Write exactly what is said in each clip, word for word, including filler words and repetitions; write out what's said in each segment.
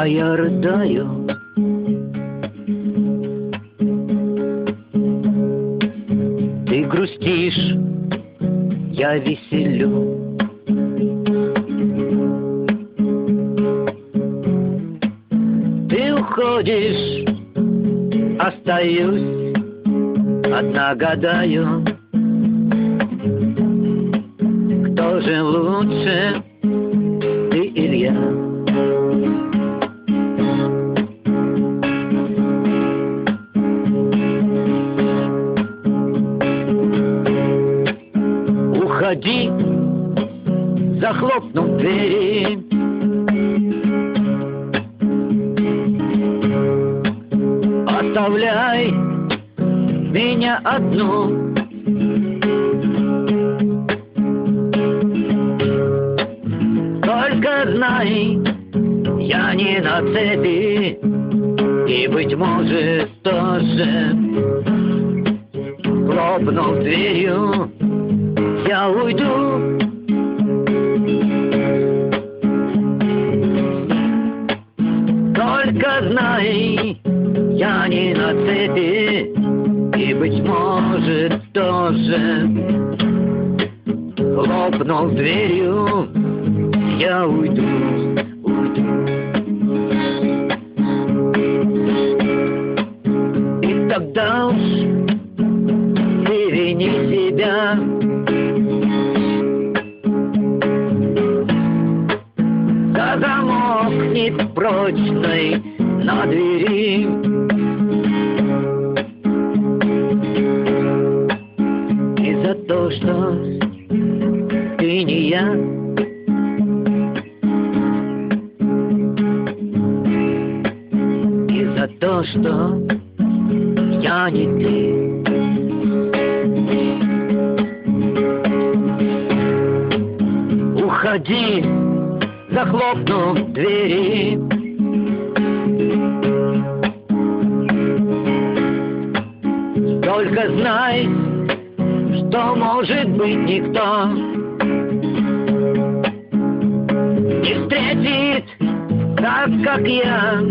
я рыдаю. Ты грустишь, я веселю. Ты уходишь, остаюсь, одна гадаю, кто же лучше, ты или я? Уходи, захлопнув двери. Оставляй меня одну. Только знай, я не на цепи, и, быть может, тоже, хлопнув дверью, я уйду. Только знай, я не на цепи, и, быть может, тоже, хлопнув дверью, я уйду, уйду. И тогда уж ты вини себя. За замок непрочный на двери. И за то, что ты не я. И за то, что я не ты. Уходи, захлопнув двери. Только знай, что, может быть, никто не встретит так, как я,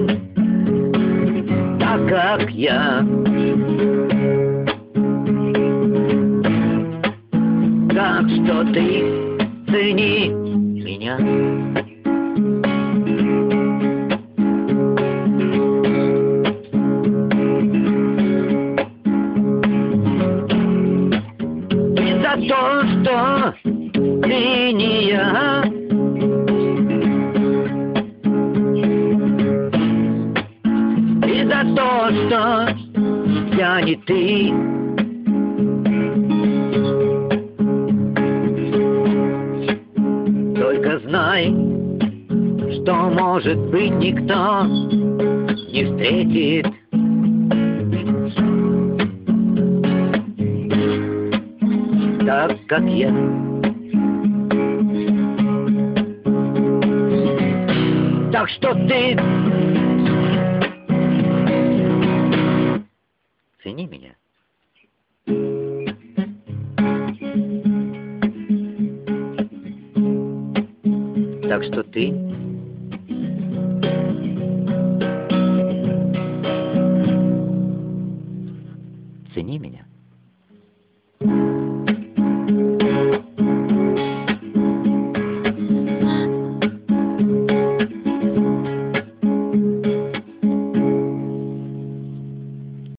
так, как я. Так что ты цени меня. За то, что ты не я. И за то, что я не ты. Только знай, что, может быть, никто не встретит так, как я. Так что ты цени меня. Так что ты цени меня.